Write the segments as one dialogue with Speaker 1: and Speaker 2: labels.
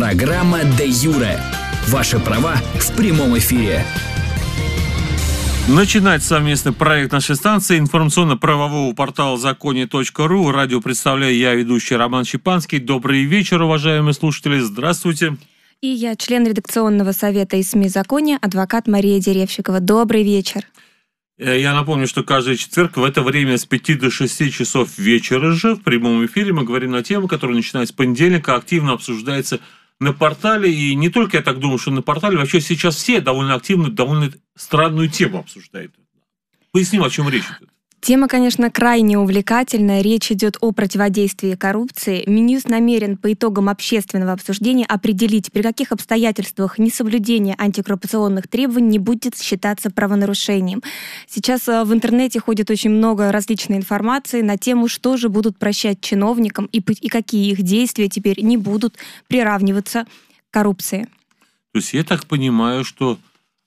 Speaker 1: Программа «Де юре». Ваши права в прямом эфире.
Speaker 2: Начинает совместный проект нашей станции информационно-правового портала законе.ру. Радио представляю я, ведущий Роман Щепанский. Добрый вечер, уважаемые слушатели. Здравствуйте.
Speaker 3: И я, член редакционного совета из СМИ «Законе», адвокат Мария Деревщикова. Добрый вечер.
Speaker 2: Я напомню, что каждый четверг в это время с 5 до 6 часов вечера же в прямом эфире мы говорим на тему, которая начинается с понедельника, активно обсуждается на портале. И не только, я так думаю, что на портале, вообще сейчас все довольно активно, довольно странную тему обсуждают. Поясним, о чем речь идет.
Speaker 3: Тема, конечно, крайне увлекательная. Речь идет о противодействии коррупции. Минюст намерен по итогам общественного обсуждения определить, при каких обстоятельствах несоблюдение антикоррупционных требований не будет считаться правонарушением. Сейчас в интернете ходит очень много различной информации на тему, что же будут прощать чиновникам и какие их действия теперь не будут приравниваться к коррупции.
Speaker 2: То есть я так понимаю, что...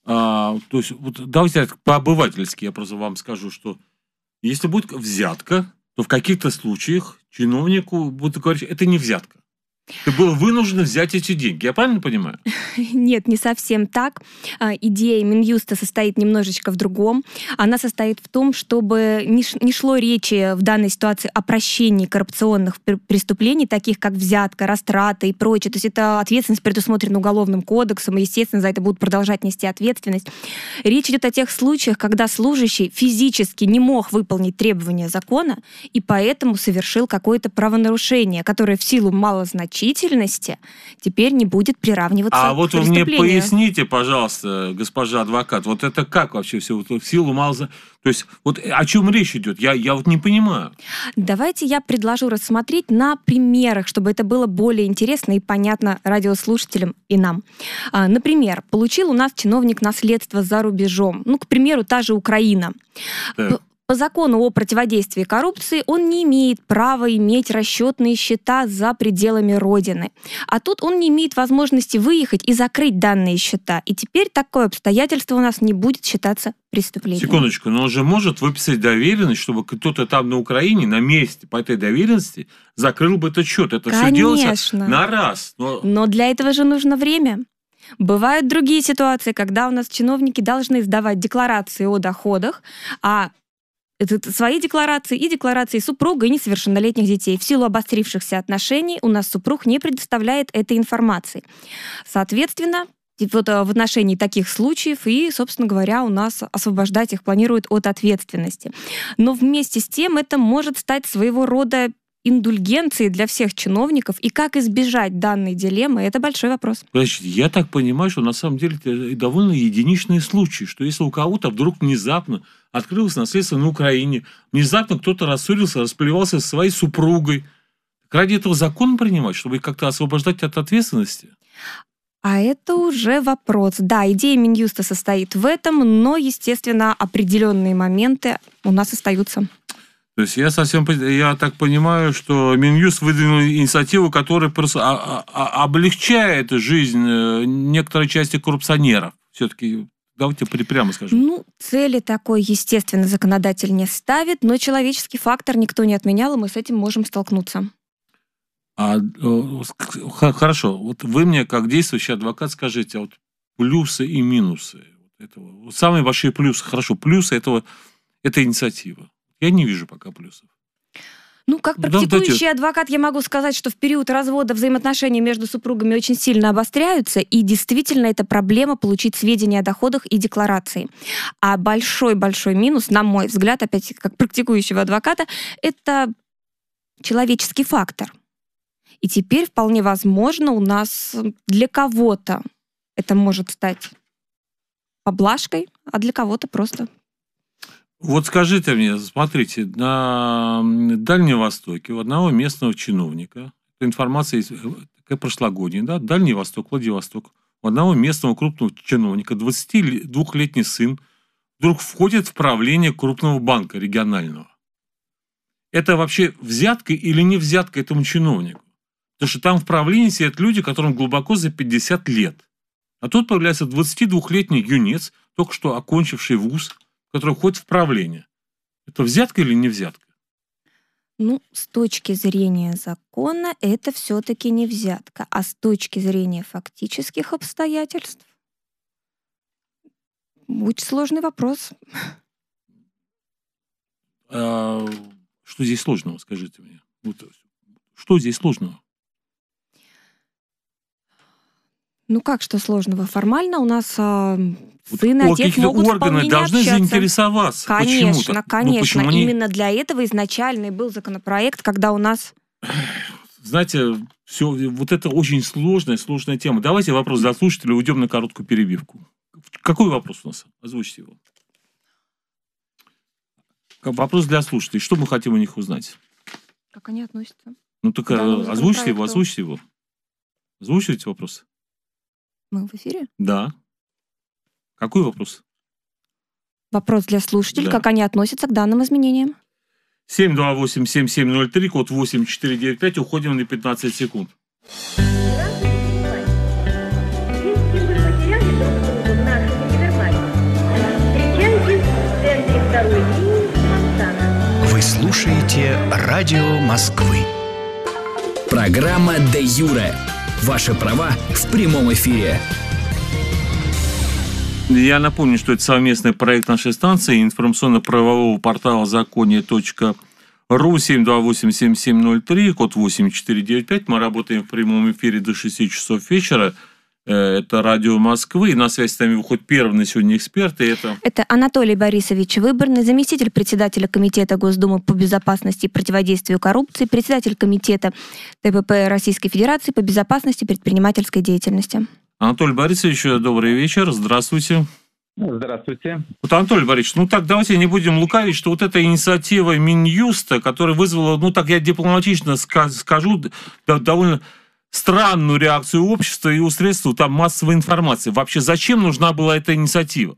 Speaker 2: давайте по-обывательски я просто вам скажу, что если будет взятка, то в каких-то случаях чиновнику будут говорить, это не взятка. Ты был вынужден взять эти деньги. Я правильно понимаю?
Speaker 3: Нет, не совсем так. Идея Минюста состоит немножечко в другом. Она состоит в том, чтобы не шло речи в данной ситуации о прощении коррупционных преступлений, таких как взятка, растрата и прочее. То есть это ответственность предусмотрена Уголовным кодексом, и, естественно, за это будут продолжать нести ответственность. Речь идет о тех случаях, когда служащий физически не мог выполнить требования закона и поэтому совершил какое-то правонарушение, которое в силу малозначительности теперь не будет приравниваться к
Speaker 2: вот вы мне поясните, пожалуйста, госпожа адвокат, вот это как вообще все в силу То есть вот о чем речь идет? Я вот не понимаю.
Speaker 3: Давайте я предложу рассмотреть на примерах, чтобы это было более интересно и понятно радиослушателям и нам. Например, получил у нас чиновник наследство за рубежом. К примеру, та же Украина.
Speaker 2: Так.
Speaker 3: По закону о противодействии коррупции он не имеет права иметь расчетные счета за пределами Родины. А тут он не имеет возможности выехать и закрыть данные счета. И теперь такое обстоятельство у нас не будет считаться преступлением.
Speaker 2: Секундочку, но он же может выписать доверенность, чтобы кто-то там на Украине на месте по этой доверенности закрыл бы этот счет. Это все делается на раз.
Speaker 3: Но для этого же нужно время. Бывают другие ситуации, когда у нас чиновники должны сдавать декларации о доходах, это свои декларации и декларации супруга и несовершеннолетних детей. В силу обострившихся отношений у нас супруг не предоставляет этой информации. Соответственно, вот в отношении таких случаев и, собственно говоря, у нас освобождать их планируют от ответственности. Но вместе с тем это может стать своего рода индульгенции для всех чиновников, и как избежать данной дилеммы, это большой вопрос.
Speaker 2: Значит, я так понимаю, что на самом деле это довольно единичные случаи, что если у кого-то вдруг внезапно открылось наследство на Украине, внезапно кто-то рассорился, расплевался со своей супругой, ради этого закон принимать, чтобы их как-то освобождать от ответственности?
Speaker 3: А это уже вопрос. Да, идея Минюста состоит в этом, но, естественно, определенные моменты у нас остаются.
Speaker 2: То есть я так понимаю, что Минюст выдвинул инициативу, которая просто облегчает жизнь некоторой части коррупционеров. Все-таки давайте прямо скажем.
Speaker 3: Цели такой, естественно, законодатель не ставит, но человеческий фактор никто не отменял, и мы с этим можем столкнуться.
Speaker 2: Хорошо. Вот вы мне, как действующий адвокат, скажите, плюсы и минусы этого. Самые большие плюсы. Хорошо, плюсы этой инициативы. Я не вижу пока плюсов.
Speaker 3: Как практикующий адвокат я могу сказать, что в период развода взаимоотношения между супругами очень сильно обостряются, и действительно это проблема получить сведения о доходах и декларации. А большой-большой минус, на мой взгляд, опять как практикующего адвоката, это человеческий фактор. И теперь вполне возможно у нас для кого-то это может стать поблажкой, а для кого-то просто...
Speaker 2: Вот скажите мне, смотрите, на Дальнем Востоке у одного местного чиновника, информация такая прошлогодняя, да, Дальний Восток, Владивосток, у одного местного крупного чиновника 22-летний сын вдруг входит в правление крупного банка регионального. Это вообще взятка или не взятка этому чиновнику? Потому что там в правлении сидят люди, которым глубоко за 50 лет. А тут появляется 22-летний юнец, только что окончивший вуз, который входит в правление. Это взятка или не взятка?
Speaker 3: Ну, с точки зрения закона это все-таки не взятка, а с точки зрения фактических обстоятельств очень сложный вопрос.
Speaker 2: Что здесь сложного, скажите мне? Что здесь сложного?
Speaker 3: Ну как, что сложного? Формально у нас сын и отец
Speaker 2: Какие-то
Speaker 3: могут
Speaker 2: органы
Speaker 3: вполне
Speaker 2: должны
Speaker 3: общаться.
Speaker 2: заинтересоваться.
Speaker 3: Конечно,
Speaker 2: почему-то.
Speaker 3: конечно.
Speaker 2: Почему они...
Speaker 3: Именно для этого изначально и был законопроект, когда у нас...
Speaker 2: Знаете, все, вот это очень сложная тема. Давайте вопрос для слушателя, уйдем на короткую перебивку. Какой вопрос у нас? Озвучьте его. Вопрос для слушателей. Что мы хотим у них узнать?
Speaker 3: Как они относятся?
Speaker 2: Ну так озвучьте его. Озвучивайте вопрос.
Speaker 3: Мы в эфире?
Speaker 2: Да. Какой вопрос?
Speaker 3: Вопрос для слушателей,
Speaker 2: Да.
Speaker 3: как они относятся к данным изменениям.
Speaker 2: 728-7703, код 8495. Уходим на 15 секунд.
Speaker 4: Вы слушаете Радио Москвы.
Speaker 1: Программа «Де юре». Ваши права в прямом эфире.
Speaker 2: Я напомню, что это совместный проект нашей станции информационно-правового портала законе.ру 728-7703, код 8495. Мы работаем в прямом эфире до 6 часов вечера. Это Радио Москвы. И на связь с нами выходит первый на сегодня эксперт.
Speaker 3: Это Анатолий Борисович Выборный, заместитель председателя Комитета Госдумы по безопасности и противодействию коррупции, председатель Комитета ТПП Российской Федерации по безопасности предпринимательской деятельности.
Speaker 2: Анатолий Борисович, добрый вечер. Здравствуйте.
Speaker 5: Здравствуйте.
Speaker 2: Вот, Анатолий Борисович, ну так давайте не будем лукавить, что вот эта инициатива Минюста, которая вызвала, ну так я дипломатично скажу, довольно странную реакцию общества и у средств там массовой информации. Вообще, зачем нужна была эта инициатива?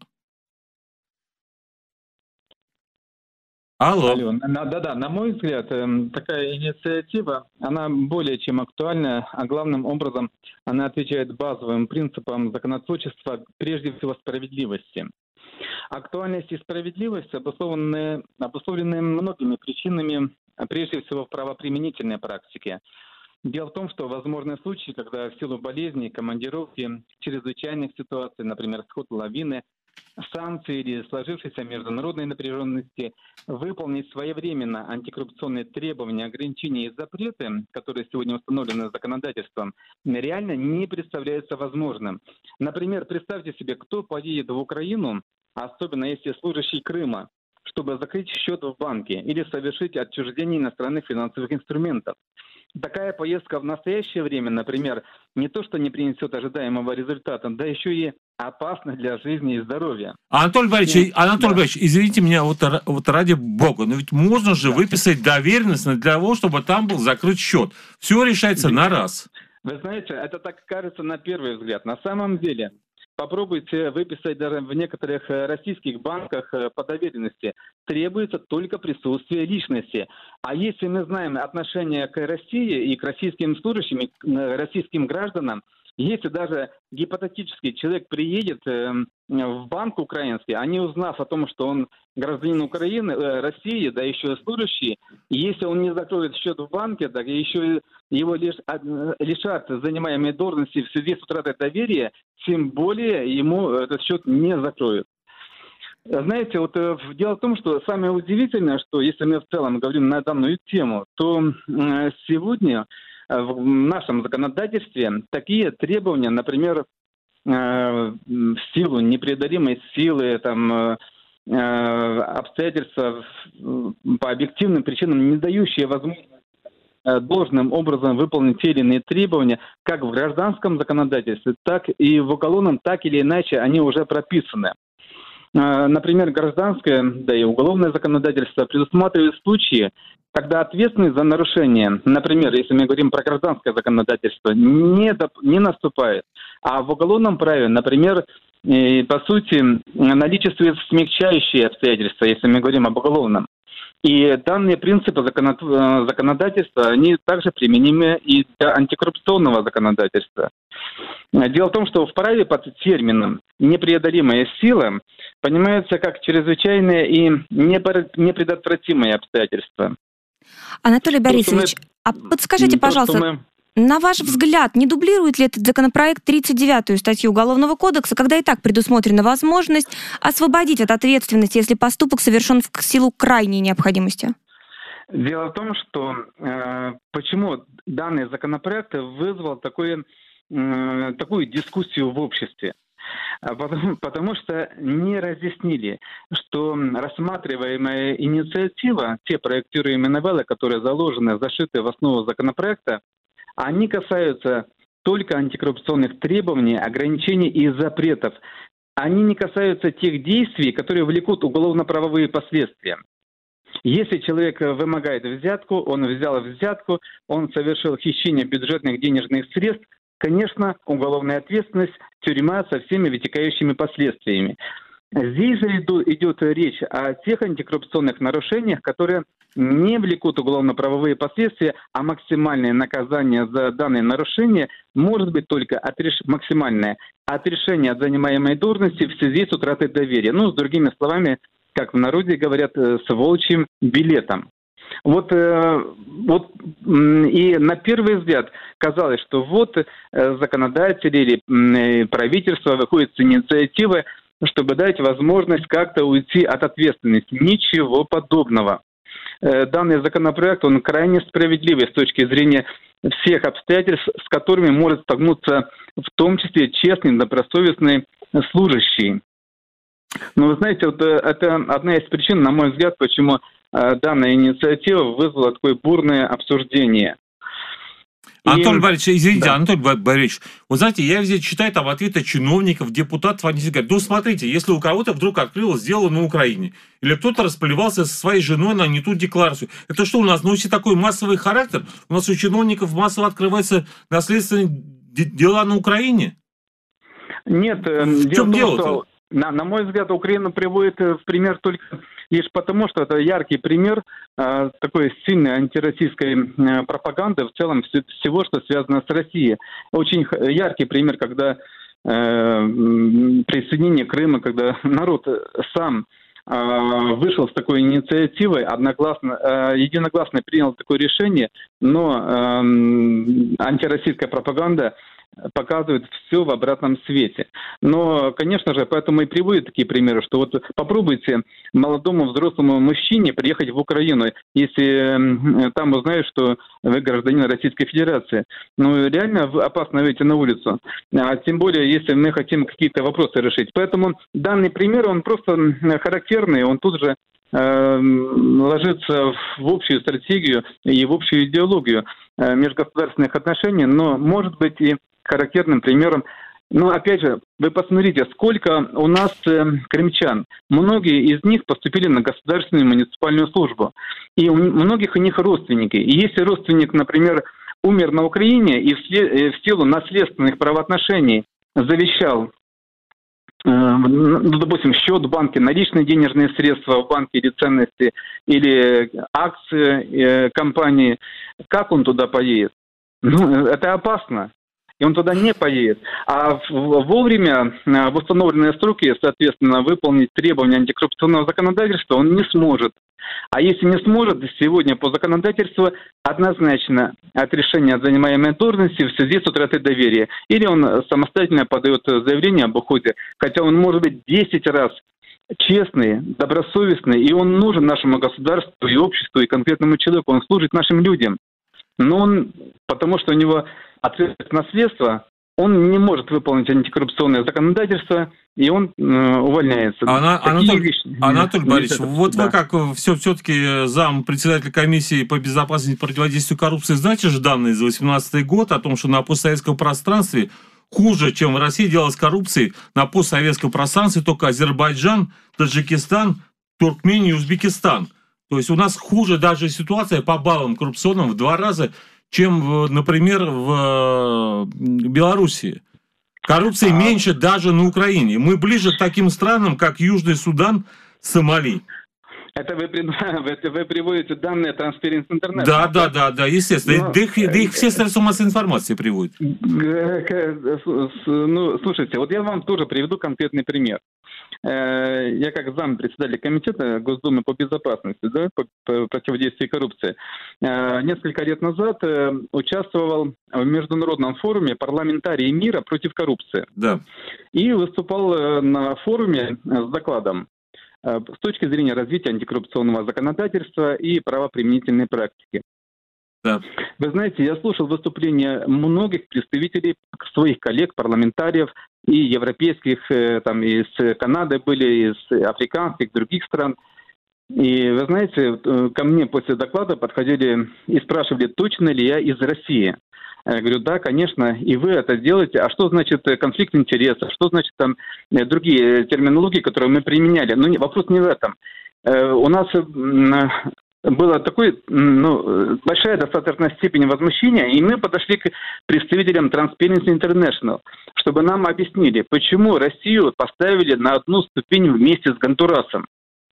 Speaker 2: Алло.
Speaker 5: Да, на мой взгляд, такая инициатива, она более чем актуальна, а главным образом она отвечает базовым принципам законотворчества, прежде всего справедливости. Актуальность и справедливость обусловлены многими причинами, прежде всего в правоприменительной практике. Дело в том, что возможны случаи, когда в силу болезней, командировки, чрезвычайных ситуаций, например, сход лавины, санкции или сложившейся международной напряженности, выполнить своевременно антикоррупционные требования, ограничения и запреты, которые сегодня установлены законодательством, реально не представляется возможным. Например, представьте себе, кто поедет в Украину, особенно если служащий Крыма, чтобы закрыть счет в банке или совершить отчуждение иностранных финансовых инструментов. Такая поездка в настоящее время, например, не то что не принесет ожидаемого результата, да еще и опасна для жизни и здоровья.
Speaker 2: Анатолий Борисович, извините меня, вот ради бога, но ведь можно же выписать доверенность для того, чтобы там был закрыт счет. Все решается на раз.
Speaker 5: Вы знаете, это так кажется на первый взгляд. На самом деле, попробуйте выписать даже в некоторых российских банках по доверенности. Требуется только присутствие личности. А если мы знаем отношение к России и к российским служащим, и к российским гражданам, если даже гипотетически человек приедет в банк украинский, а не узнав о том, что он гражданин Украины, России, да еще служащий, если он не закроет счет в банке, так еще его лишат занимаемой должности в связи с утратой доверия, тем более ему этот счет не закроют. Знаете, вот дело в том, что самое удивительное, что если мы в целом говорим на данную тему, то сегодня в нашем законодательстве такие требования, например, в силу непреодолимой силы, обстоятельства по объективным причинам, не дающие возможность должным образом выполнить те или иные требования, как в гражданском законодательстве, так и в уголовном, так или иначе они уже прописаны. Например, гражданское, да и уголовное законодательство предусматривает случаи, когда ответственность за нарушение, например, если мы говорим про гражданское законодательство, не наступает. А в уголовном праве, например, по сути, наличествуют смягчающие обстоятельства, если мы говорим об уголовном. И данные принципы законодательства, они также применимы и для антикоррупционного законодательства. Дело в том, что в праве под термином «непреодолимая сила» понимается как чрезвычайные и непредотвратимые обстоятельства.
Speaker 3: Анатолий Борисович, а подскажите, пожалуйста, на ваш взгляд, не дублирует ли этот законопроект 39-ю статью Уголовного кодекса, когда и так предусмотрена возможность освободить от ответственности, если поступок совершен в силу крайней необходимости?
Speaker 5: Дело в том, что почему данный законопроект вызвал такую дискуссию в обществе. Потому что не разъяснили, что рассматриваемая инициатива, те проектируемые новеллы, которые заложены, зашиты в основу законопроекта, они касаются только антикоррупционных требований, ограничений и запретов. Они не касаются тех действий, которые влекут уголовно-правовые последствия. Если человек вымогает взятку, он взял взятку, он совершил хищение бюджетных денежных средств, конечно, уголовная ответственность, тюрьма со всеми вытекающими последствиями. Здесь же идет речь о тех антикоррупционных нарушениях, которые не влекут уголовно-правовые последствия, а максимальное наказание за данные нарушения может быть только максимальное отрешение от занимаемой должности в связи с утратой доверия. С другими словами, как в народе говорят, с волчьим билетом. И на первый взгляд казалось, что законодатели или правительство выходит с инициативой, чтобы дать возможность как-то уйти от ответственности. Ничего подобного. Данный законопроект, он крайне справедливый с точки зрения всех обстоятельств, с которыми может столкнуться в том числе честный, добросовестный служащий. Но вы знаете, это одна из причин, на мой взгляд, почему данная инициатива вызвала такое бурное обсуждение.
Speaker 2: Анатолий Борисович, извините, да. Анатолий Борисович, вы знаете, я здесь читаю там ответы чиновников, депутатов, они говорят, смотрите, если у кого-то вдруг открылось дело на Украине, или кто-то расплевался со своей женой на не ту декларацию, это что, у нас носит такой массовый характер? У нас у чиновников массово открываются наследственные дела на Украине?
Speaker 5: Нет,
Speaker 2: в чем дело-то?
Speaker 5: На мой взгляд, Украина приводит в пример только лишь потому, что это яркий пример такой сильной антироссийской пропаганды в целом всего, что связано с Россией. Очень яркий пример, когда присоединение Крыма, когда народ сам вышел с такой инициативой, единогласно принял такое решение, но антироссийская пропаганда показывает все в обратном свете. Но, конечно же, поэтому и приводят такие примеры, что попробуйте молодому взрослому мужчине приехать в Украину, если там узнают, что вы гражданин Российской Федерации. Реально опасно выйти на улицу. Тем более, если мы хотим какие-то вопросы решить. Поэтому данный пример, он просто характерный, он тут же ложится в общую стратегию и в общую идеологию межгосударственных отношений, но может быть и характерным примером. Опять же, вы посмотрите, сколько у нас крымчан. Многие из них поступили на государственную муниципальную службу. И у многих у них родственники. И если родственник, например, умер на Украине и в силу наследственных правоотношений завещал, допустим, счет в банке, наличные денежные средства в банке или ценности, или акции компании, как он туда поедет? Это опасно. И он туда не поедет. А вовремя, в установленные сроки, соответственно, выполнить требования антикоррупционного законодательства он не сможет. А если не сможет, сегодня по законодательству однозначно отрешение от занимаемой должности в связи с утратой доверия. Или он самостоятельно подает заявление об уходе, хотя он может быть 10 раз честный, добросовестный, и он нужен нашему государству и обществу, и конкретному человеку, он служит нашим людям. Но потому что у него ответственность наследства, он не может выполнить антикоррупционное законодательство, и он увольняется.
Speaker 2: Анатолий Борисович, вы как все-таки зампредседателя комиссии по безопасности и противодействию коррупции, знаете же данные за 2018 год о том, что на постсоветском пространстве хуже, чем в России делалось коррупцией, на постсоветском пространстве только Азербайджан, Таджикистан, Туркмения и Узбекистан. То есть у нас хуже даже ситуация по баллам коррупционным в 2 раза, чем, например, в Белоруссии. Коррупции меньше даже на Украине. Мы ближе к таким странам, как Южный Судан, Сомали.
Speaker 5: Это вы приводите данные Transparency International?
Speaker 2: Да, естественно. Да их все средства массовой информации приводят.
Speaker 5: Ну, слушайте, вот я вам тоже приведу конкретный пример. Я как зампредседателя комитета Госдумы по безопасности, да, по противодействию коррупции, несколько лет назад участвовал в международном форуме «Парламентарии мира против коррупции».
Speaker 2: Да. И
Speaker 5: выступал на форуме с докладом с точки зрения развития антикоррупционного законодательства и правоприменительной практики.
Speaker 2: Да.
Speaker 5: Вы знаете, я слушал выступления многих представителей своих коллег, парламентариев, и европейских, там из Канады были, из африканских, других стран. И вы знаете, ко мне после доклада подходили и спрашивали, точно ли я из России. Я говорю, да, конечно, и вы это делаете. А что значит конфликт интересов? Что значит там другие терминологии, которые мы применяли? Но вопрос не в этом. У нас была большая достаточно степень возмущения, и мы подошли к представителям Transparency International, чтобы нам объяснили, почему Россию поставили на одну ступень вместе с Гондурасом.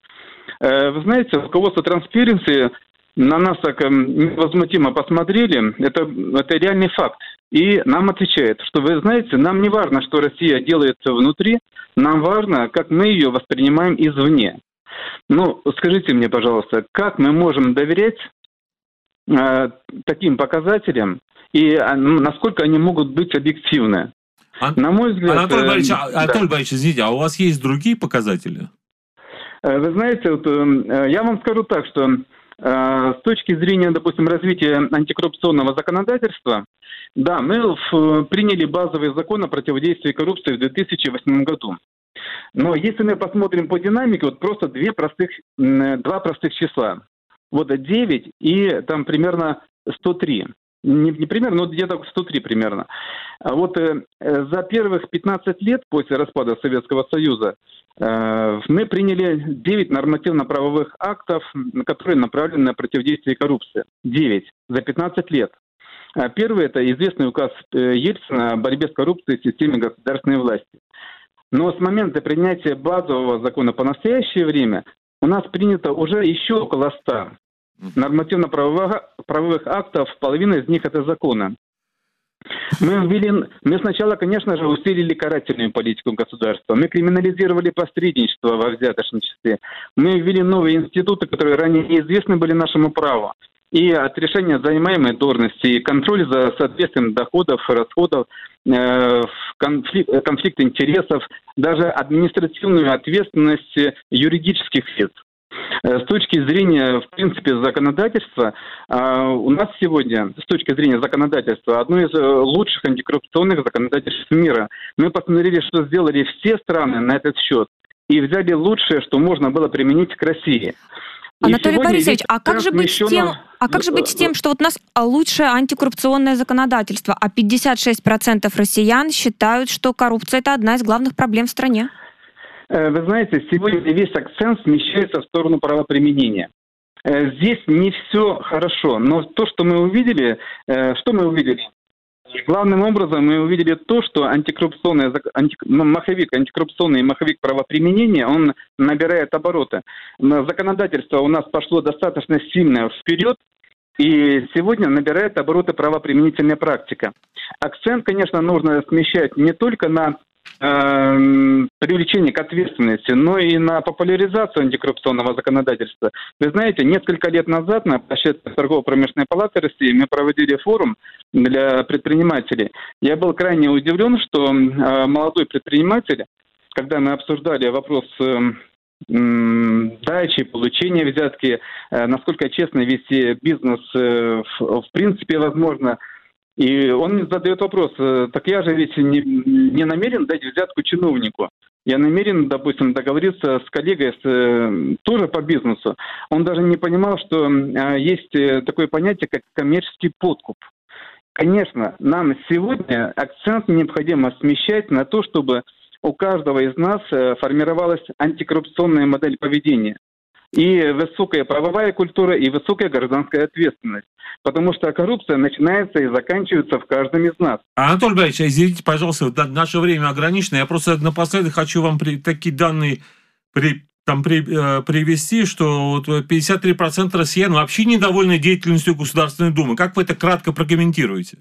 Speaker 5: Вы знаете, руководство Transparency на нас так невозмутимо посмотрели, это реальный факт. И нам отвечает, что вы знаете, нам не важно, что Россия делается внутри, нам важно, как мы ее воспринимаем извне. Ну, скажите мне, пожалуйста, как мы можем доверять таким показателям и насколько они могут быть объективны? На мой взгляд...
Speaker 2: Анатолий Борисович, извините, а у вас есть другие показатели?
Speaker 5: Вы знаете, вот, я вам скажу так, что с точки зрения, допустим, развития антикоррупционного законодательства, да, мы приняли базовый закон о противодействии коррупции в 2008 году. Но если мы посмотрим по динамике, вот просто два простых числа. Вот 9 и там примерно 103. Не примерно, но где-то 103 примерно. А вот за первых 15 лет после распада Советского Союза мы приняли 9 нормативно-правовых актов, которые направлены на противодействие коррупции. 9 за 15 лет. Первый – это известный указ Ельцина о борьбе с коррупцией в системе государственной власти. Но с момента принятия базового закона по настоящее время у нас принято уже еще около 100 нормативно-правовых актов, половина из них это законы. Мы сначала, конечно же, усилили карательную политику государства, мы криминализировали посредничество во взяточничестве, мы ввели новые институты, которые ранее неизвестны были нашему праву. И от решения занимаемой должности, и контроль за соответствием доходов, расходов, конфликт интересов, даже административную ответственность юридических лиц. С точки зрения, в принципе, законодательства, у нас сегодня, с точки зрения законодательства, одно из лучших антикоррупционных законодательств мира. Мы посмотрели, что сделали все страны на этот счет, и взяли лучшее, что можно было применить к России.
Speaker 3: Анатолий Борисович, а как же быть с тем, что вот у нас лучшее антикоррупционное законодательство, а 56% россиян считают, что коррупция – это одна из главных проблем в стране?
Speaker 5: Вы знаете, сегодня весь акцент смещается в сторону правоприменения. Здесь не все хорошо, но то, что мы увидели, Главным образом мы увидели то, что антикоррупционный маховик правоприменения, он набирает обороты. Законодательство у нас пошло достаточно сильно вперед, и сегодня набирает обороты правоприменительная практика. Акцент, конечно, нужно смещать не только на привлечение к ответственности, но и на популяризацию антикоррупционного законодательства. Вы знаете, несколько лет назад на площадке Торгово-промышленной палаты России мы проводили форум для предпринимателей. Я был крайне удивлен, что молодой предприниматель, когда мы обсуждали вопрос дачи, получения взятки, насколько честно вести бизнес в принципе возможно. И он мне задает вопрос, так я же ведь не намерен дать взятку чиновнику. Я намерен, допустим, договориться с коллегой тоже по бизнесу. Он даже не понимал, что есть такое понятие, как коммерческий подкуп. Конечно, нам сегодня акцент необходимо смещать на то, чтобы у каждого из нас формировалась антикоррупционная модель поведения. И высокая правовая культура, и высокая гражданская ответственность. Потому что коррупция начинается и заканчивается в каждом из нас.
Speaker 2: Анатолий Борисович, извините, пожалуйста, наше время ограничено. Я просто напоследок хочу вам такие данные там привести, что вот 53% россиян вообще недовольны деятельностью Государственной Думы. Как вы это кратко прокомментируете?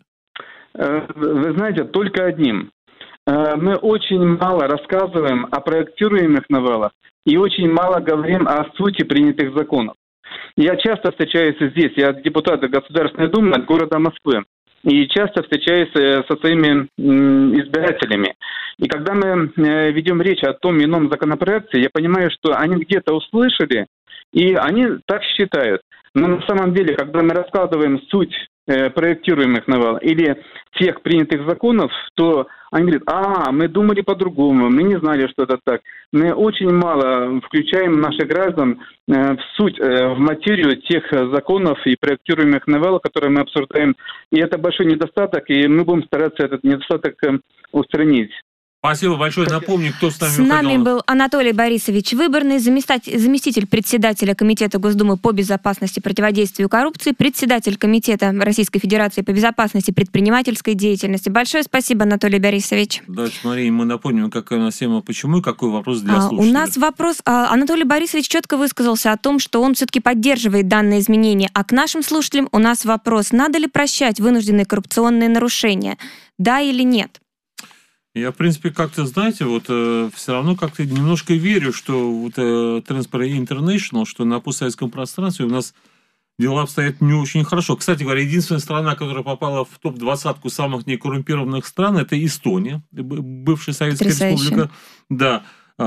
Speaker 5: Вы знаете, только одним. Мы очень мало рассказываем о проектируемых новеллах и очень мало говорим о сути принятых законов. Я часто встречаюсь здесь, я депутат Государственной Думы от города Москвы, и часто встречаюсь со своими избирателями. И когда мы ведем речь о том или ином законопроекте, я понимаю, что они где-то услышали, и они так считают. Но на самом деле, когда мы раскладываем суть проектируемых новелл или тех принятых законов, то они говорят, мы думали по-другому, мы не знали, что это так. Мы очень мало включаем наших граждан в суть, в материю тех законов и проектируемых новелл, которые мы обсуждаем. И это большой недостаток, и мы будем стараться этот недостаток устранить.
Speaker 2: Спасибо большое. Напомню, кто с нами
Speaker 3: С нами был Анатолий Борисович Выборный, заместитель председателя Комитета Госдумы по безопасности и противодействию коррупции, председатель Комитета Российской Федерации по безопасности предпринимательской деятельности. Большое спасибо, Анатолий Борисович.
Speaker 2: Давайте, Мария, мы напомним, какая у нас тема, почему и какой вопрос для слушателей.
Speaker 3: У нас вопрос. Анатолий Борисович четко высказался о том, что он все-таки поддерживает данные изменения. А к нашим слушателям у нас вопрос. Надо ли прощать вынужденные коррупционные нарушения? Да или нет?
Speaker 2: Я, в принципе, как-то, знаете, все равно как-то немножко верю, что Transparency International, что на постсоветском пространстве у нас дела обстоят не очень хорошо. Кстати говоря, единственная страна, которая попала в топ-20 самых некоррумпированных стран, это Эстония, бывшая Советская Республика. Да.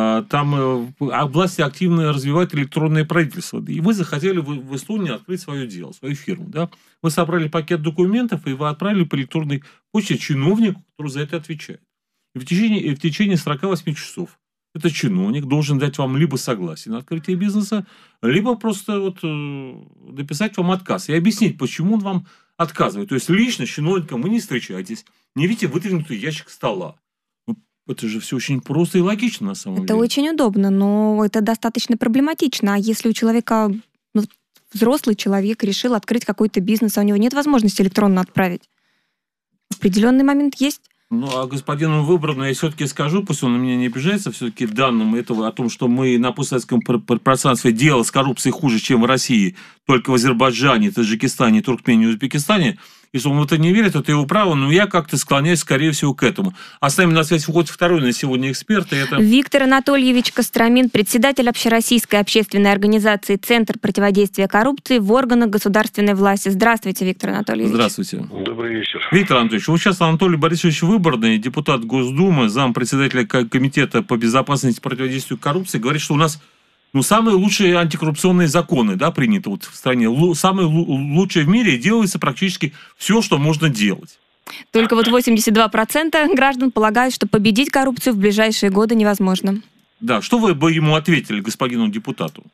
Speaker 2: Там власти активно развивают электронное правительство. И вы захотели в Эстонии открыть свое дело, свою фирму. Да? Вы собрали пакет документов, и вы отправили по электронной почте чиновнику, который за это отвечает. И в течение 48 часов этот чиновник должен дать вам либо согласие на открытие бизнеса, либо просто написать вам отказ и объяснить, почему он вам отказывает. То есть лично с чиновником вы не встречаетесь, не видите выдвинутый ящик стола. Это же все очень просто и логично на самом деле.
Speaker 3: Это очень удобно, но это достаточно проблематично. А если у человека, взрослый человек решил открыть какой-то бизнес, а у него нет возможности электронно отправить? Определенный момент есть.
Speaker 2: А господину Выборному я все-таки скажу, пусть он на меня не обижается, все-таки данным этого о том, что мы на постсоветском пространстве дело с коррупцией хуже, чем в России, только в Азербайджане, Таджикистане, Туркмении, Узбекистане. Если он в это не верит, это его право, но я как-то склоняюсь, скорее всего, к этому. А с нами на связь выходит второй на сегодня эксперт. Это
Speaker 3: Виктор Анатольевич Костромин, председатель общероссийской общественной организации «Центр противодействия коррупции» в органах государственной власти. Здравствуйте, Виктор Анатольевич.
Speaker 2: Здравствуйте.
Speaker 6: Добрый вечер.
Speaker 2: Виктор Анатольевич, вот сейчас Анатолий Борисович Выборный, депутат Госдумы, зампредседателя Комитета по безопасности и противодействию коррупции, говорит, что у нас самые лучшие антикоррупционные законы, да, приняты в стране. Самые лучшие в мире, и делается практически все, что можно делать.
Speaker 3: Только 82% граждан полагают, что победить коррупцию в ближайшие годы невозможно.
Speaker 2: Да, что вы бы ему ответили, господину депутату?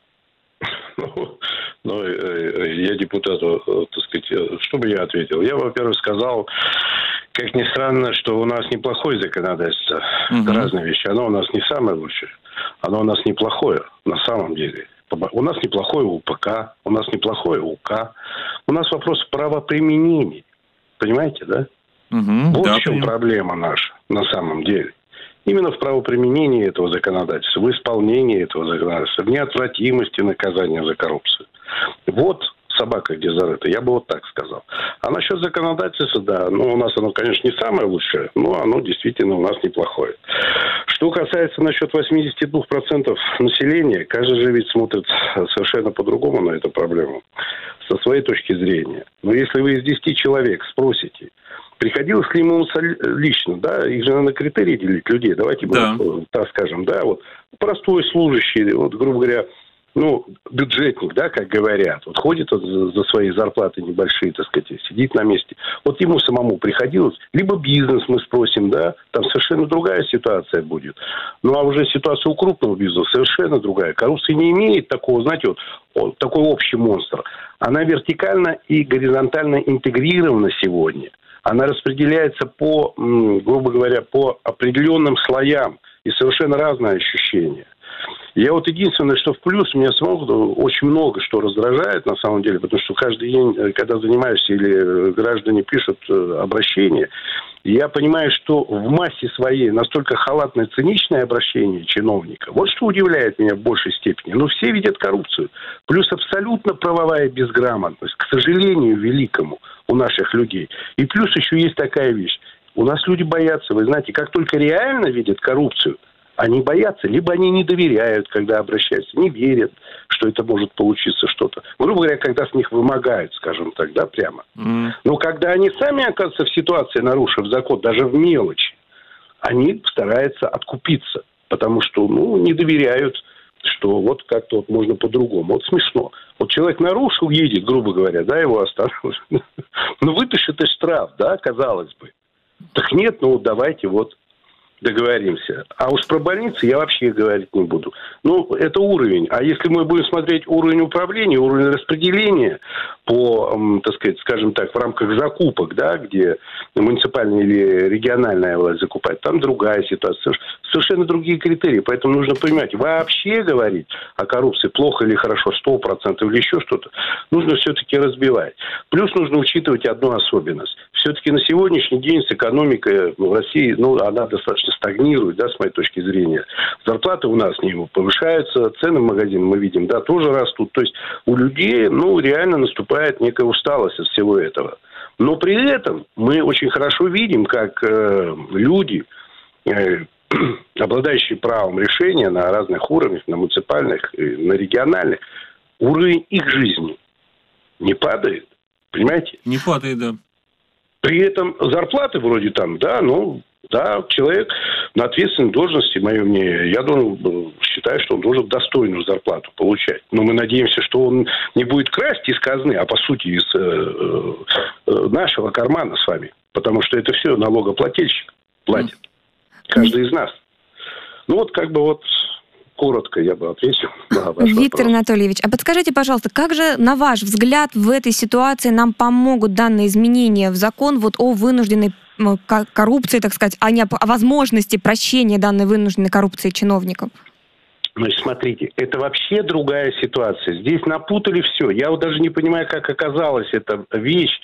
Speaker 6: Я депутату, так сказать, что бы я ответил? Я, во-первых, сказал, как ни странно, что у нас неплохое законодательство. Это разные вещи. Оно у нас не самое лучшее. Оно у нас неплохое, на самом деле. У нас неплохое УПК, у нас неплохое УК. У нас вопрос правоприменения. Понимаете, да? Вот в чем проблема наша, на самом деле. Именно в правоприменении этого законодательства, в исполнении этого законодательства, в неотвратимости наказания за коррупцию. Вот собака где зарыта, я бы вот так сказал. А насчет законодательства, да, у нас оно, конечно, не самое лучшее, но оно действительно у нас неплохое. Что касается насчет 82% населения, каждый же ведь смотрит совершенно по-другому на эту проблему, со своей точки зрения. Но если вы из 10 человек спросите, приходилось ли ему лично, да, их же на критерии делить людей, давайте мы так скажем, да, вот простой служащий, вот, грубо говоря, бюджетник, да, как говорят, вот ходит он за свои зарплаты небольшие, так сказать, сидит на месте. Вот ему самому приходилось, либо бизнес мы спросим, да, там совершенно другая ситуация будет. А уже ситуация у крупного бизнеса совершенно другая. Коррупция не имеет такого, знаете, вот такой общий монстр. Она вертикально и горизонтально интегрирована сегодня. Она распределяется по, грубо говоря, по определенным слоям. И совершенно разные ощущения. Я вот единственное, что в плюс, меня самого очень много что раздражает, на самом деле, потому что каждый день, когда занимаешься или граждане пишут обращения, я понимаю, что в массе своей настолько халатное, циничное обращение чиновника. Вот что удивляет меня в большей степени. Ну, все видят коррупцию. Плюс абсолютно правовая безграмотность, к сожалению, великому у наших людей. И плюс еще есть такая вещь. У нас люди боятся. Вы знаете, как только реально видят коррупцию, они боятся, либо они не доверяют, когда обращаются, не верят, что это может получиться что-то. Грубо говоря, когда с них вымогают, скажем так, да, прямо. Но когда они сами оказываются в ситуации, нарушив закон, даже в мелочи, они стараются откупиться, потому что, не доверяют, что вот как-то вот можно по-другому. Вот смешно. Вот человек нарушил, едет, грубо говоря, да, его остановят. Выпишет и штраф, да, казалось бы. Так нет, давайте вот договоримся. А уж про больницы я вообще говорить не буду. Это уровень. А если мы будем смотреть уровень управления, уровень распределения по, так сказать, скажем так, в рамках закупок, да, где муниципальная или региональная власть закупает, там другая ситуация. Совершенно другие критерии. Поэтому нужно понимать, вообще говорить о коррупции плохо или хорошо, 100% или еще что-то, нужно все-таки разбивать. Плюс нужно учитывать одну особенность. Все-таки на сегодняшний день с экономикой в России, она достаточно стагнирует, да, с моей точки зрения. Зарплаты у нас не повышаются, цены в магазинах мы видим, да, тоже растут. То есть у людей, реально наступает некая усталость от всего этого. Но при этом мы очень хорошо видим, как люди, обладающие правом решения на разных уровнях, на муниципальных, на региональных, уровень их жизни не падает. Понимаете?
Speaker 2: Не падает, да.
Speaker 6: При этом зарплаты вроде там, да, человек на ответственной должности, мое мнение, я считаю, что он должен достойную зарплату получать. Но мы надеемся, что он не будет красть из казны, а по сути из нашего кармана с вами. Потому что это все налогоплательщик платит. Каждый из нас. Коротко я бы ответил на ваш
Speaker 3: Виктор
Speaker 6: вопрос.
Speaker 3: Анатольевич, а подскажите, пожалуйста, как же, на ваш взгляд, в этой ситуации нам помогут данные изменения в закон о вынужденной коррупции, так сказать, а не о возможности прощения данной вынужденной коррупции чиновников?
Speaker 6: Значит, смотрите, это вообще другая ситуация. Здесь напутали все. Я даже не понимаю, как оказалась эта вещь.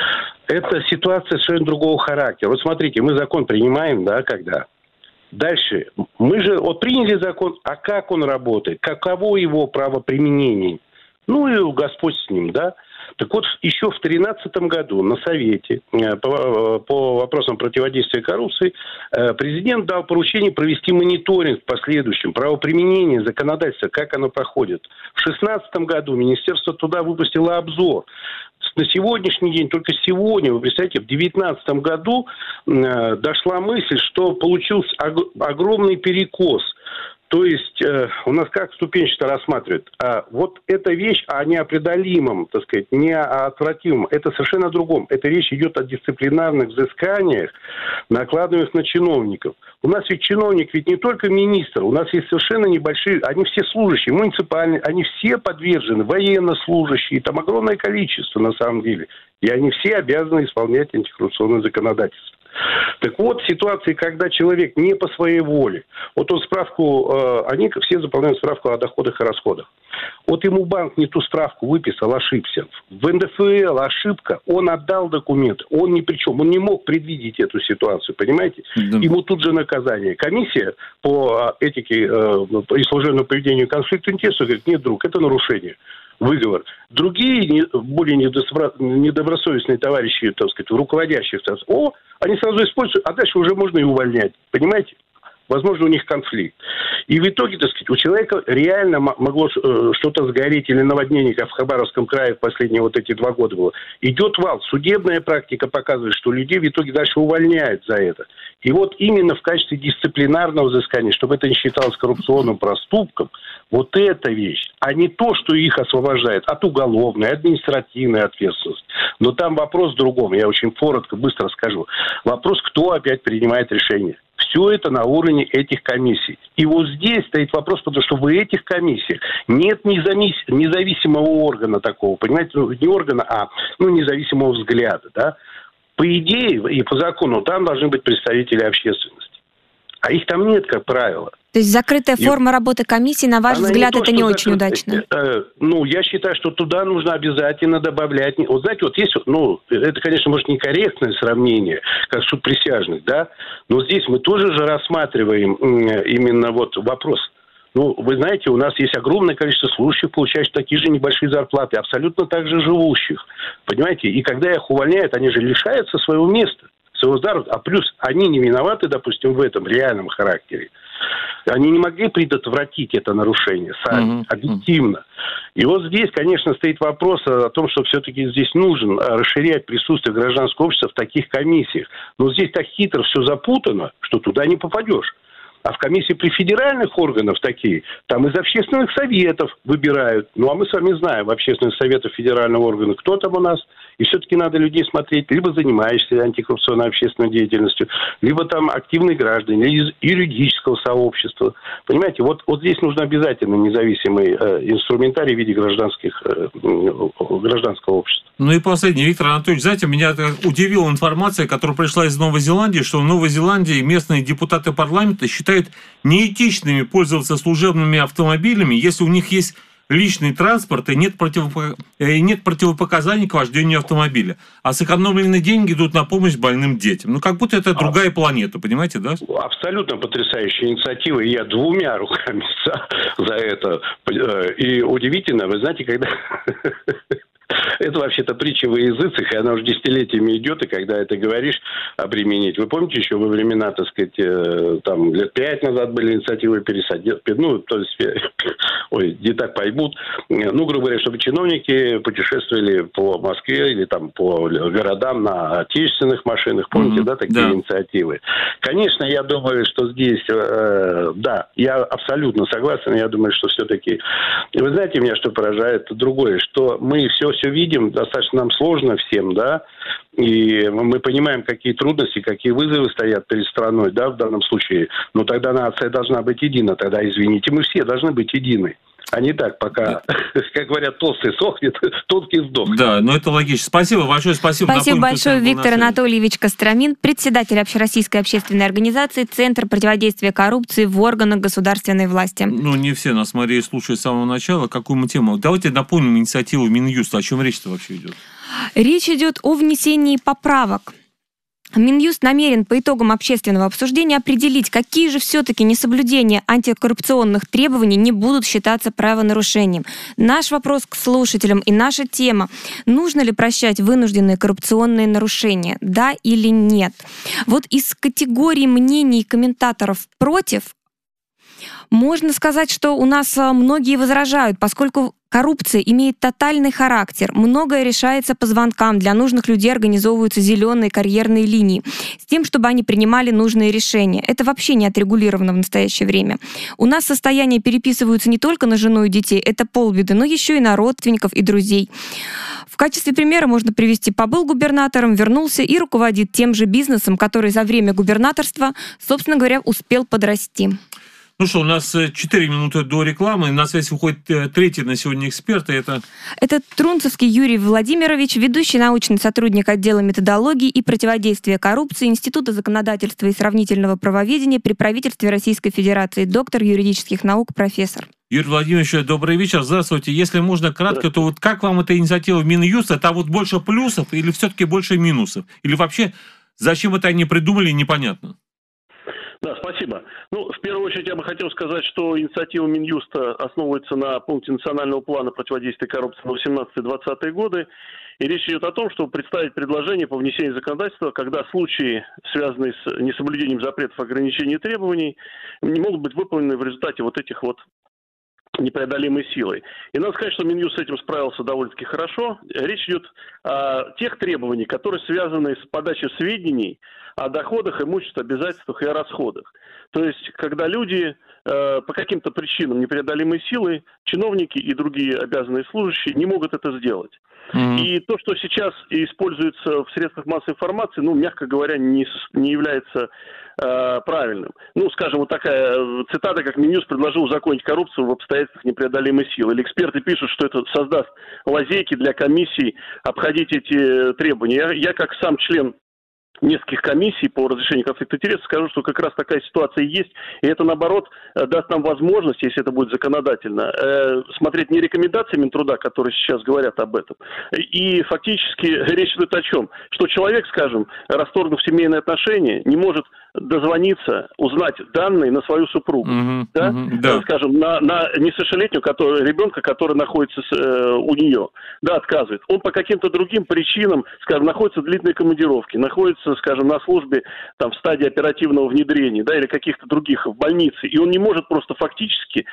Speaker 6: Это ситуация совершенно другого характера. Вот смотрите, мы закон принимаем, да, когда... Дальше. Мы же приняли закон, а как он работает? Каково его правоприменение? И Господь с ним, да? Так вот, еще в 2013 году на Совете по вопросам противодействия коррупции президент дал поручение провести мониторинг в последующем правоприменения законодательства, как оно проходит. В 2016 году Министерство труда выпустило обзор. На сегодняшний день, только сегодня, вы представляете, в 2019 году дошла мысль, что получился огромный перекос. То есть у нас как ступенчато рассматривают. Вот эта вещь о неопределимом, так сказать, неотвратимом, это совершенно о другом. Эта речь идет о дисциплинарных взысканиях, накладываемых на чиновников. У нас ведь чиновник ведь не только министр, у нас есть совершенно небольшие, они все служащие, муниципальные, они все подвержены, военнослужащие, там огромное количество на самом деле. И они все обязаны исполнять антикоррупционное законодательство. Так вот, ситуации, когда человек не по своей воле, он справку, они все заполняют справку о доходах и расходах. Ему банк не ту справку выписал, ошибся. В НДФЛ ошибка, он отдал документы, он ни при чем, он не мог предвидеть эту ситуацию, понимаете? Да. Ему тут же наказание. Комиссия по этике и служебному поведению конфликта интересов говорит, нет, друг, это нарушение. Выговор. Другие, более недобросовестные товарищи, так сказать, руководящих, они сразу используют, а дальше уже можно и увольнять. Понимаете? Возможно, у них конфликт. И в итоге, так сказать, у человека реально могло что-то сгореть или наводнение, как в Хабаровском крае в последние эти 2 года было. Идет вал. Судебная практика показывает, что людей в итоге дальше увольняют за это. И именно в качестве дисциплинарного взыскания, чтобы это не считалось коррупционным проступком, эта вещь, а не то, что их освобождает от уголовной, административной ответственности. Но там вопрос в другом. Я очень коротко, быстро скажу. Вопрос, кто опять принимает решение. Все это на уровне этих комиссий. И здесь стоит вопрос, потому что в этих комиссиях нет независимого органа такого, понимаете, не органа, а независимого взгляда, да. По идее и по закону там должны быть представители общественности. А их там нет, как правило.
Speaker 3: То есть закрытая форма работы комиссии, на ваш взгляд, это не очень удачно?
Speaker 6: Я считаю, что туда нужно обязательно добавлять... Вот знаете, вот есть... это, конечно, может, некорректное сравнение, как суд присяжных, да? Но здесь мы тоже же рассматриваем именно вот вопрос. Вы знаете, у нас есть огромное количество служащих, получающих такие же небольшие зарплаты, абсолютно так же живущих. Понимаете? И когда их увольняют, они же лишаются своего места, своего заработка. А плюс они не виноваты, допустим, в этом реальном характере. Они не могли предотвратить это нарушение сами, объективно. И вот здесь, конечно, стоит вопрос о том, что все-таки здесь нужно расширять присутствие гражданского общества в таких комиссиях. Но здесь так хитро все запутано, что туда не попадешь. А в комиссии при федеральных органах такие, там из общественных советов выбирают. А мы с вами знаем, в общественных советах федерального органа, кто там у нас. И все-таки надо людей смотреть, либо занимающихся антикоррупционной общественной деятельностью, либо там активные граждане, или из юридического сообщества. Понимаете, вот здесь нужно обязательно независимый инструментарий в виде гражданского общества.
Speaker 2: И последний, Виктор Анатольевич, знаете, меня удивила информация, которая пришла из Новой Зеландии, что в Новой Зеландии местные депутаты парламента считают неэтичными пользоваться служебными автомобилями, если у них есть личный транспорт и нет противопоказаний к вождению автомобиля. А сэкономленные деньги идут на помощь больным детям. Как будто это другая планета, понимаете, да?
Speaker 6: Абсолютно потрясающая инициатива. И я двумя руками за это. И удивительно, вы знаете, когда... Это вообще-то притча во языцах, и она уже десятилетиями идет, и когда это говоришь, обременить. Вы помните, еще во времена, так сказать, там, лет 5 назад были инициативы пересадить, не так поймут. Грубо говоря, чтобы чиновники путешествовали по Москве или там по городам на отечественных машинах. Помните, такие инициативы? Конечно, я думаю, что здесь, я абсолютно согласен, я думаю, что все-таки... Вы знаете, меня что поражает? Другое, что мы все видим, достаточно нам сложно всем, да, и мы понимаем, какие трудности, какие вызовы стоят перед страной, да, в данном случае, но тогда нация должна быть едина, тогда, извините, мы все должны быть едины. А не так, пока, как говорят, толстый сохнет, тонкий сдохнет.
Speaker 2: Да, это логично. Спасибо большое, спасибо.
Speaker 3: Спасибо большое, Виктор Анатольевич Костромин, председатель Общероссийской общественной организации «Центр противодействия коррупции в органах государственной власти».
Speaker 2: Не все нас, Мария, слушают с самого начала. Какую мы тему? Давайте напомним инициативу Минюста. О чем речь-то вообще идет?
Speaker 3: Речь идет о внесении поправок. Минюст намерен по итогам общественного обсуждения определить, какие же все-таки несоблюдения антикоррупционных требований не будут считаться правонарушением. Наш вопрос к слушателям и наша тема: нужно ли прощать вынужденные коррупционные нарушения, да или нет? Вот из категории мнений комментаторов против можно сказать, что у нас многие возражают, поскольку коррупция имеет тотальный характер. Многое решается по звонкам. Для нужных людей организовываются зеленые карьерные линии с тем, чтобы они принимали нужные решения. Это вообще не отрегулировано в настоящее время. У нас состояния переписываются не только на жену и детей, это полбеды, но еще и на родственников и друзей. В качестве примера можно привести: побыл губернатором, вернулся и руководит тем же бизнесом, который за время губернаторства, собственно говоря, успел подрасти.
Speaker 2: У нас 4 минуты до рекламы. На связь выходит третий на сегодня эксперт. Это
Speaker 3: Трунцевский Юрий Владимирович, ведущий научный сотрудник отдела методологии и противодействия коррупции Института законодательства и сравнительного правоведения при правительстве Российской Федерации, доктор юридических наук, профессор.
Speaker 2: Юрий Владимирович, добрый вечер. Здравствуйте. Если можно кратко, то как вам эта инициатива Минюста? Это больше плюсов или все-таки больше минусов? Или вообще, зачем это они придумали, непонятно?
Speaker 7: Да, спасибо. В первую очередь я бы хотел сказать, что инициатива Минюста основывается на пункте национального плана противодействия коррупции на 18-20 годы. И речь идет о том, чтобы представить предложение по внесению законодательства, когда случаи, связанные с несоблюдением запретов, ограничений и требований, не могут быть выполнены в результате этих непреодолимой силой. И надо сказать, что Минюст с этим справился довольно-таки хорошо. Речь идет о тех требованиях, которые связаны с подачей сведений о доходах, имуществе, обязательствах и о расходах. То есть, когда люди по каким-то причинам непреодолимой силой, чиновники и другие обязанные служащие не могут это сделать. И то, что сейчас используется в средствах массовой информации, мягко говоря, не является правильным. Скажем, такая цитата, как Минюст предложил узаконить коррупцию в обстоятельствах непреодолимой силы. Или эксперты пишут, что это создаст лазейки для комиссий обходить эти требования. Я как сам член нескольких комиссий по разрешению конфликта интересов, скажу, что как раз такая ситуация есть, и это, наоборот, даст нам возможность, если это будет законодательно, смотреть не рекомендации Минтруда, которые сейчас говорят об этом, и фактически речь идет о чем? Что человек, скажем, расторгнув семейные отношения, не может дозвониться, узнать данные на свою супругу, скажем, на несовершеннолетнюю ребенка, который находится у нее, отказывает. Он по каким-то другим причинам, скажем, находится в длительной командировке, находится, скажем, на службе там, в стадии оперативного внедрения, или каких-то других, в больнице, и он не может просто физически,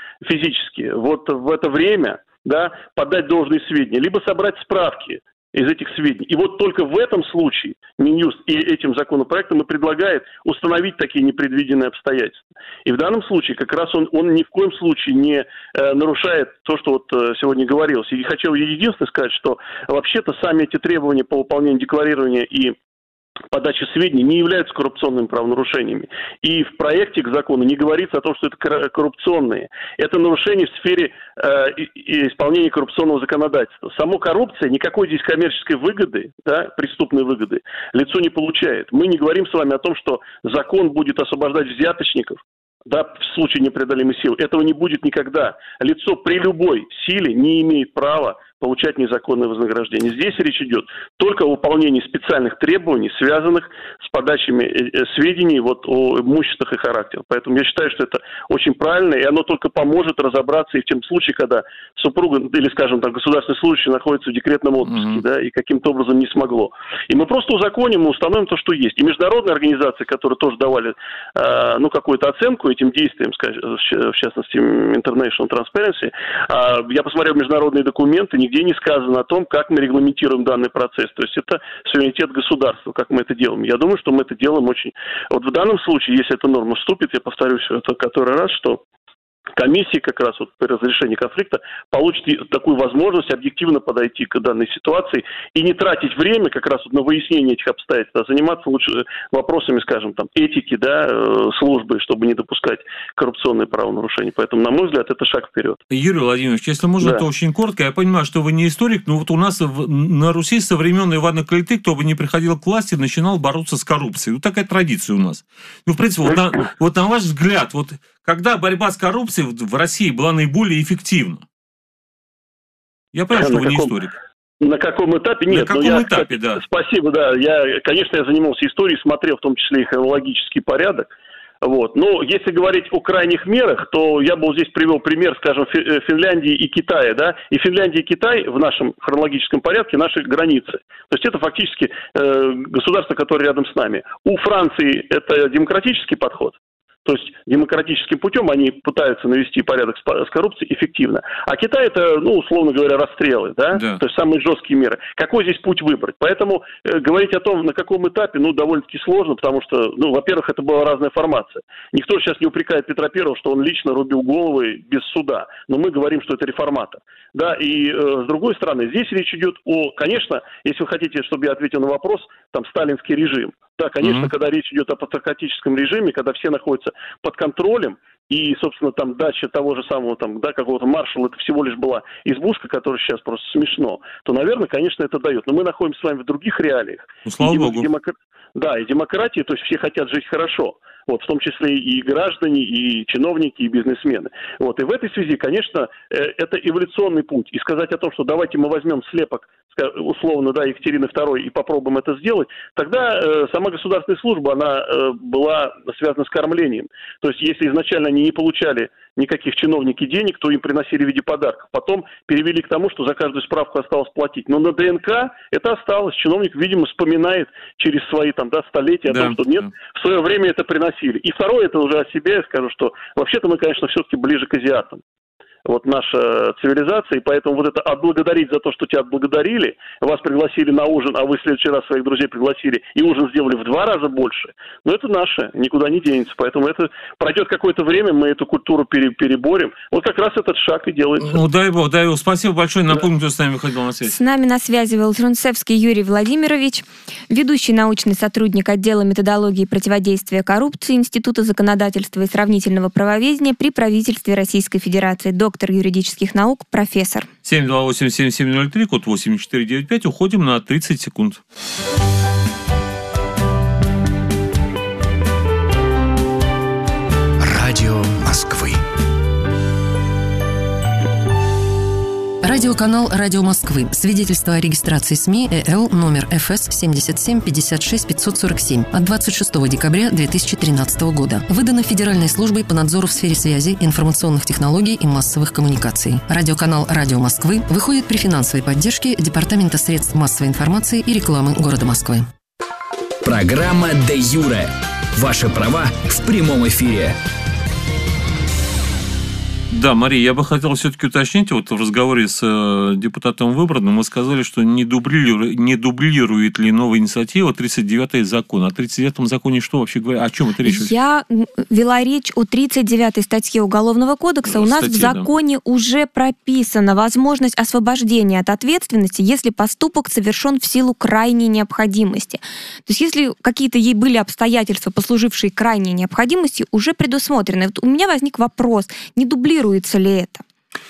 Speaker 7: вот в это время, подать должные сведения, либо собрать справки из этих сведений. И вот только в этом случае Минюст и этим законопроектом и предлагает установить такие непредвиденные обстоятельства. И в данном случае как раз он ни в коем случае не нарушает то, что вот сегодня говорилось. И хочу единственное сказать, что вообще-то сами эти требования по выполнению декларирования и подачи сведений не являются коррупционными правонарушениями. И в проекте к закону не говорится о том, что это коррупционные. Это нарушение в сфере исполнения коррупционного законодательства. Само коррупция, никакой здесь коммерческой выгоды, преступной выгоды, лицо не получает. Мы не говорим с вами о том, что закон будет освобождать взяточников, в случае непреодолимой силы. Этого не будет никогда. Лицо при любой силе не имеет права получать незаконное вознаграждение. Здесь речь идет только о выполнении специальных требований, связанных с подачами сведений о имуществах и характерах. Поэтому я считаю, что это очень правильно, и оно только поможет разобраться и в тем случае, когда супруга или, скажем, государственный служащий находится в декретном отпуске, и каким-то образом не смогло. И мы просто узаконим и установим то, что есть. И международные организации, которые тоже давали какую-то оценку этим действиям, в частности, International Transparency, я посмотрел международные документы, нигде не сказано о том, как мы регламентируем данный процесс. То есть это суверенитет государства, как мы это делаем. Я думаю, что мы это делаем очень... Вот в данном случае, если эта норма вступит, я повторюсь это который раз, что комиссии как раз при разрешении конфликта получат такую возможность объективно подойти к данной ситуации и не тратить время как раз на выяснение этих обстоятельств, а заниматься лучше вопросами, скажем, этики, службы, чтобы не допускать коррупционные правонарушения. Поэтому, на мой взгляд, это шаг вперед.
Speaker 2: Юрий Владимирович, если можно, то очень коротко. Я понимаю, что вы не историк, но вот у нас на Руси со времен Ивана Калиты, кто бы ни приходил к власти, начинал бороться с коррупцией. Такая традиция у нас. В принципе, на ваш взгляд, когда борьба с коррупцией в России была наиболее эффективна? Я понимаю, что вы не историк.
Speaker 7: На каком этапе? Нет.
Speaker 2: На каком этапе, да.
Speaker 7: Спасибо, да. Я занимался историей, смотрел в том числе и хронологический порядок. Но если говорить о крайних мерах, то я бы здесь привел пример, скажем, Финляндии и Китая, И Финляндия и Китай в нашем хронологическом порядке наши границы. То есть это фактически государство, которое рядом с нами. У Франции это демократический подход. То есть демократическим путем они пытаются навести порядок с коррупцией эффективно. А Китай это, условно говоря, расстрелы, То есть самые жесткие меры. Какой здесь путь выбрать? Поэтому говорить о том, на каком этапе, довольно-таки сложно, потому что, во-первых, это была разная формация. Никто сейчас не упрекает Петра Первого, что он лично рубил головы без суда. Но мы говорим, что это реформатор. И с другой стороны, здесь речь идет конечно, если вы хотите, чтобы я ответил на вопрос, сталинский режим. Конечно, когда речь идет о патриотическом режиме, когда все находятся под контролем, и, собственно, дача того же самого, какого-то маршала, это всего лишь была избушка, которая сейчас просто смешно, то, наверное, конечно, это дает. Но мы находимся с вами в других реалиях.
Speaker 2: Слава Богу.
Speaker 7: И демократии, то есть все хотят жить хорошо. В том числе и граждане, и чиновники, и бизнесмены. И в этой связи, конечно, это эволюционный путь. И сказать о том, что давайте мы возьмем слепок, условно, Екатерины II и попробуем это сделать, тогда сама государственная служба, она была связана с кормлением. То есть, если изначально они не получали никаких чиновники денег, то им приносили в виде подарков. Потом перевели к тому, что за каждую справку осталось платить. Но на ДНК это осталось. Чиновник, видимо, вспоминает через свои столетия о том, что нет, в свое время это приносили. И второе, это уже о себе я скажу, что вообще-то мы, конечно, все-таки ближе к азиатам. Наша цивилизация, и поэтому это отблагодарить за то, что тебя отблагодарили, вас пригласили на ужин, а вы в следующий раз своих друзей пригласили, и ужин сделали в 2 раза больше, но это наше, никуда не денется, поэтому это пройдет какое-то время, мы эту культуру переборем. Как раз этот шаг и делается.
Speaker 2: Дай Бог. Спасибо большое. Напомню, кто с нами выходил на связь.
Speaker 3: С нами на связи Волчанцевский Юрий Владимирович, ведущий научный сотрудник отдела методологии и противодействия коррупции Института законодательства и сравнительного правоведения при правительстве Российской Федерации, доктор юридических наук, профессор.
Speaker 2: 728-7703, код 8495. Уходим на 30 секунд.
Speaker 8: Радиоканал «Радио Москвы». Свидетельство о регистрации СМИ ЭЛ номер ФС 77 56 547 от 26 декабря 2013 года. Выдано Федеральной службой по надзору в сфере связи, информационных технологий и массовых коммуникаций. Радиоканал «Радио Москвы» выходит при финансовой поддержке Департамента средств массовой информации и рекламы города Москвы.
Speaker 1: Программа «Де юре». Ваши права в прямом эфире.
Speaker 2: Да, Мария, я бы хотел все-таки уточнить, вот в разговоре с депутатом Выборным мы сказали, что не дублирует ли новая инициатива 39-й закон. О 39-м законе что вообще говоря? О чем это речь?
Speaker 3: Я вела речь о 39-й статье Уголовного кодекса. У нас в законе уже прописана возможность освобождения от ответственности, если поступок совершен в силу крайней необходимости. То есть если какие-то были обстоятельства, послужившие крайней необходимости, уже предусмотрены. Вот у меня возник вопрос, не дублируется ли это?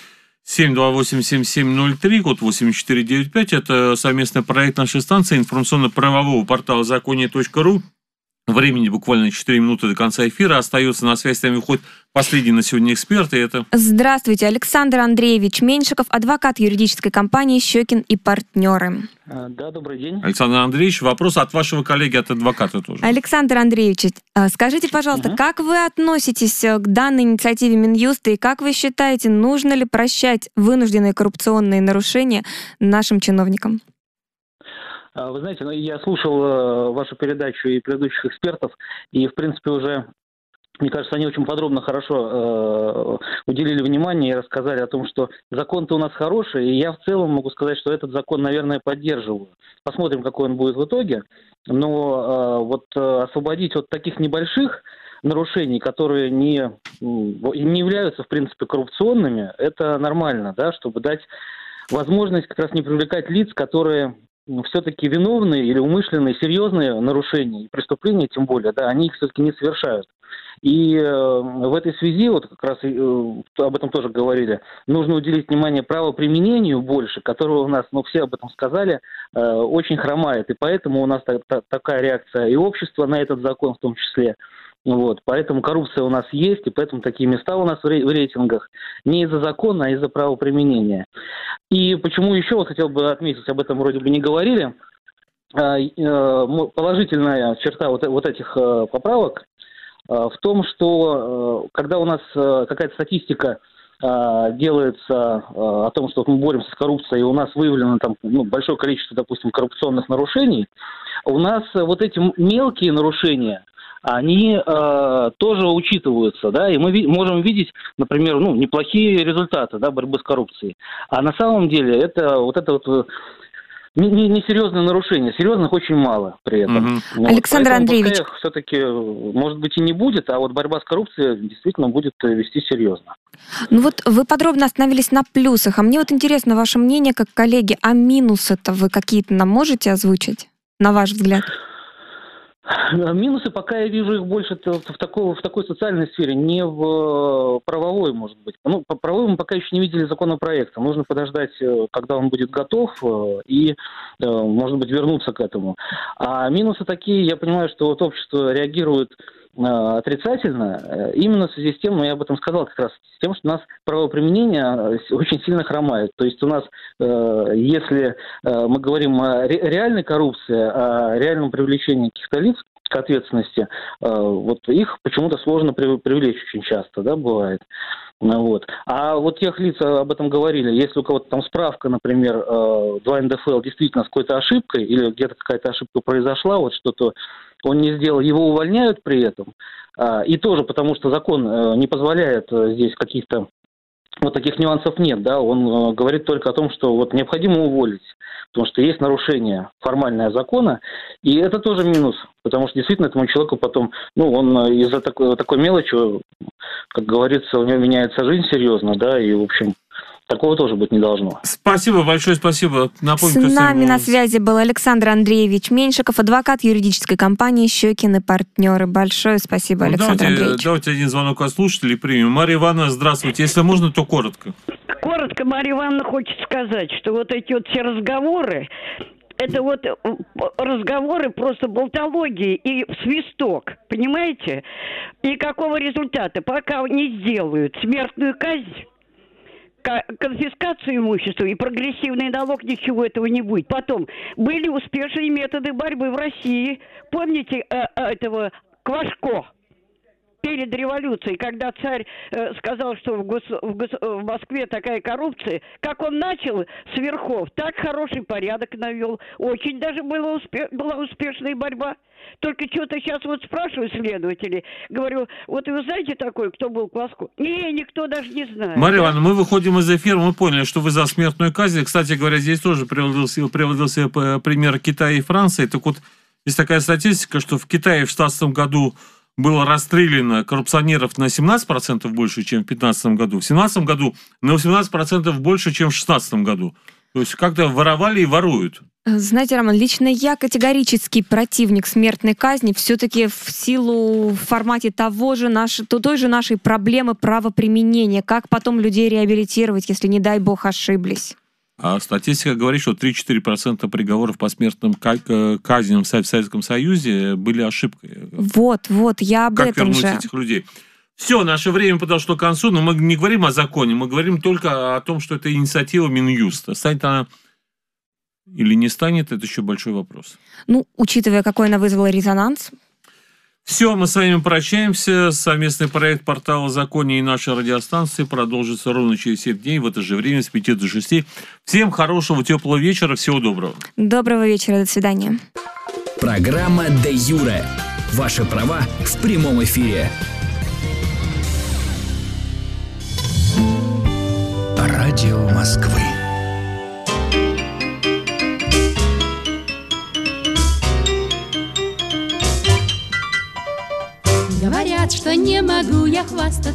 Speaker 2: 728-7703, код 8495, это совместный проект нашей станции информационно-правового портала законе.ру. Времени буквально 4 минуты до конца эфира остается. На связь с нами уходит последний на сегодня эксперт. И это...
Speaker 3: Здравствуйте, Александр Андреевич Меньшиков, адвокат юридической компании «Щекин и партнеры».
Speaker 9: Да, добрый день.
Speaker 2: Александр Андреевич, вопрос от вашего коллеги, от адвоката тоже.
Speaker 3: Александр Андреевич, скажите, пожалуйста, как вы относитесь к данной инициативе Минюста и как вы считаете, нужно ли прощать вынужденные коррупционные нарушения нашим чиновникам?
Speaker 9: Вы знаете, я слушал вашу передачу и предыдущих экспертов, и, в принципе, уже, мне кажется, они очень подробно, хорошо уделили внимание и рассказали о том, что закон-то у нас хороший, и я в целом могу сказать, что этот закон, наверное, поддерживаю. Посмотрим, какой он будет в итоге. Но освободить от таких небольших нарушений, которые не являются, в принципе, коррупционными, это нормально, да, чтобы дать возможность как раз не привлекать лиц, которые... все-таки виновные или умышленные, серьезные нарушения и преступления, тем более, да, они их все-таки не совершают. И в этой связи, вот как раз об этом тоже говорили, нужно уделить внимание правоприменению больше, которого у нас, все об этом сказали, очень хромает. И поэтому у нас такая реакция и общества на этот закон в том числе. Поэтому коррупция у нас есть, и поэтому такие места у нас в рейтингах не из-за закона, а из-за правоприменения. И почему еще хотел бы отметить, об этом вроде бы не говорили, положительная черта вот этих поправок в том, что когда у нас какая-то статистика делается о том, что мы боремся с коррупцией, и у нас выявлено там большое количество, допустим, коррупционных нарушений, у нас вот эти мелкие нарушения, они тоже учитываются, да, и мы можем видеть, например, неплохие результаты, да, борьбы с коррупцией. А на самом деле это несерьезное нарушение, серьезных очень мало при этом.
Speaker 3: Александр Андреевич,
Speaker 9: все-таки, может быть, и не будет, а вот борьба с коррупцией действительно будет вести серьезно.
Speaker 3: Вы подробно остановились на плюсах, а мне интересно ваше мнение как коллеги, а минусы-то вы какие-то нам можете озвучить, на ваш взгляд?
Speaker 9: Минусы, пока я вижу их больше в такой социальной сфере, не в правовой, может быть. По правовой мы пока еще не видели законопроекта. Нужно подождать, когда он будет готов, и, может быть, вернуться к этому. А минусы такие, я понимаю, что общество реагирует отрицательно, именно в связи с тем, я об этом сказал как раз, с тем, что у нас правоприменение очень сильно хромает. То есть у нас, если мы говорим о реальной коррупции, о реальном привлечении каких-то лиц к ответственности, их почему-то сложно привлечь очень часто, да, бывает. А вот тех лиц, об этом говорили, если у кого-то там справка, например, 2 НДФЛ действительно с какой-то ошибкой, или где-то какая-то ошибка произошла, что-то он не сделал, его увольняют при этом. И тоже потому, что закон не позволяет здесь каких-то таких нюансов нет, да, он говорит только о том, что необходимо уволить, потому что есть нарушение формальное закона, и это тоже минус, потому что действительно этому человеку потом, он из-за такой мелочи, как говорится, у него меняется жизнь серьезно, да, и, в общем, такого тоже быть не должно.
Speaker 2: Спасибо, большое спасибо.
Speaker 3: Напомню, с нами на связи был Александр Андреевич Меньшиков, адвокат юридической компании «Щекин и партнеры». Большое спасибо, Александр Андреевич.
Speaker 2: Давайте один звонок от слушателей примем. Мария Ивановна, здравствуйте. Если можно, то коротко.
Speaker 10: Коротко, Мария Ивановна хочет сказать, что эти все разговоры, это разговоры просто болтологии и свисток, понимаете? И какого результата? Пока не сделают смертную казнь, конфискацию имущества и прогрессивный налог, ничего этого не будет. Потом, были успешные методы борьбы в России. Помните этого Квашко? Перед революцией, когда царь сказал, что в Москве такая коррупция, как он начал с верхов, так хороший порядок навел. Очень даже была успешная борьба. Только что-то сейчас вот спрашивают следователи. Говорю, вот вы знаете такой, кто был Кваско? Не, никто даже не знает.
Speaker 2: Мария Ивановна, мы выходим из эфира, мы поняли, что вы за смертную казнь. Кстати говоря, здесь тоже приводился пример Китая и Франции. Так вот, есть такая статистика, что в Китае в 2016 году было расстреляно коррупционеров на 17% больше, чем в 2015 году. В 2017 году на 18% больше, чем в 2016 году. То есть как-то воровали и воруют.
Speaker 3: Знаете, Роман, лично я категорический противник смертной казни, все-таки в силу в формате той же нашей проблемы правоприменения. Как потом людей реабилитировать, если, не дай бог, ошиблись?
Speaker 2: А статистика говорит, что 3-4% приговоров по смертным казням в Советском Союзе были ошибкой.
Speaker 3: Вот, я об этом же.
Speaker 2: Как вернуть этих людей? Все, наше время подошло к концу, но мы не говорим о законе, мы говорим только о том, что это инициатива Минюста. Станет она или не станет, это еще большой вопрос.
Speaker 3: Ну, учитывая, какой она вызвала резонанс.
Speaker 2: Все, мы с вами прощаемся. Совместный проект портала «Законе» и нашей радиостанции продолжится ровно через 7 дней в это же время с 5 до 6. Всем хорошего, теплого вечера. Всего доброго.
Speaker 3: Доброго вечера. До свидания.
Speaker 1: Программа «Де Юре». Ваши права в прямом эфире.
Speaker 4: Радио Москвы.
Speaker 11: Говорят, что не могу я хвастаться